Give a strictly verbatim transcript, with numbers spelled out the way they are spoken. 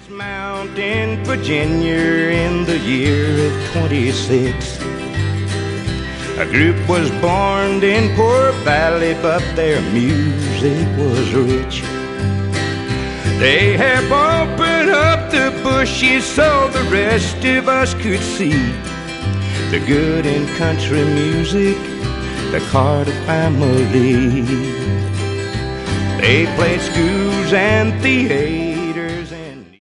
Mountain, Virginia, in the year of twenty-six. A group was born in Poor Valley, but their music was rich. They have opened up the bushes so the rest of us could see the good in country music, the Carter family. They played schools and theaters